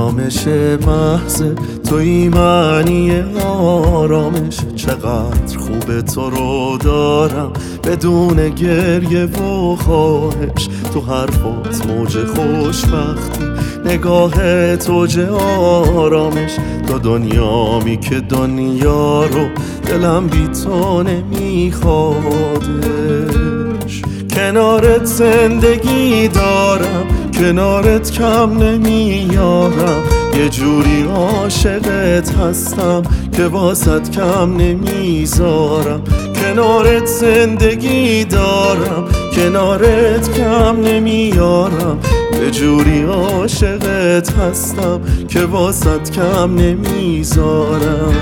آرامش محض توی معنی آرامش. چقدر خوبه تو رو دارم بدون گریه و خواهش. تو حرفات موج خوشبختی، نگاه توج آرامش. تو دنیامی که دنیا رو دلم بی تو نمیخوادش. کنارت زندگی دارم، کنارت کم نمیارم. یه جوری عاشقت هستم که واسط کم نمیذارم. کنارت زندگی دارم، کنارت کم نمیارم. یه جوری عاشقت هستم که واسط کم نمیذارم.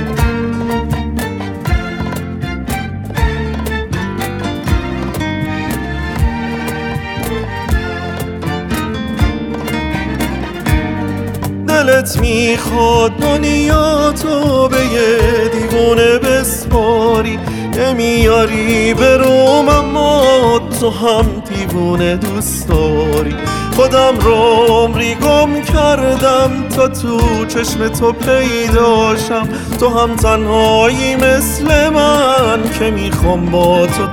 دلت میخواد دنیا تو به یه دیوونه بسپاری. نمیاری بروم اما تو هم دیوونه دوست داری. خودم رو عمری گم کردم تا تو چشم تو پیداشم. تو هم تنهایی مثل من که میخوام با تو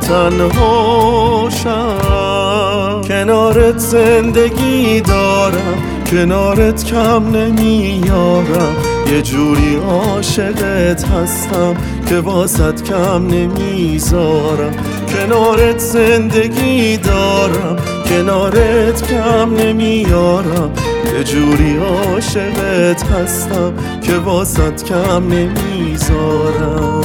تنهاشم. کنارت زندگی دارم، کنارت کم نمیارم. یه جوری عاشقت هستم که واسط کم نمیذارم. کنارت زندگی دارم، کنارت کم نمیارم. یه جوری عاشقت هستم که واسط کم نمیذارم.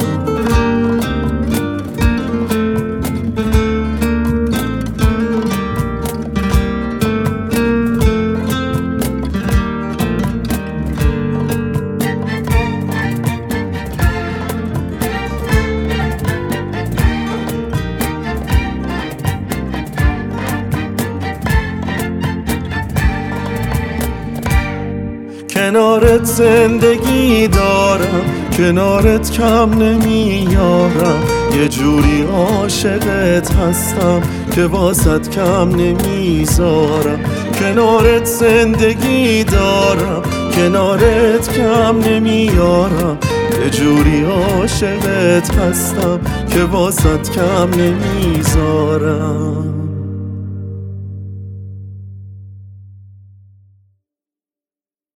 کنارت زندگی دارم، کنارت کم نمیارم. یه جوری عاشقت هستم که واسط کم نمیذارم. کنارت زندگی دارم، کنارت کم نمیارم. یه جوری عاشقت هستم که واسط کم نمیذارم.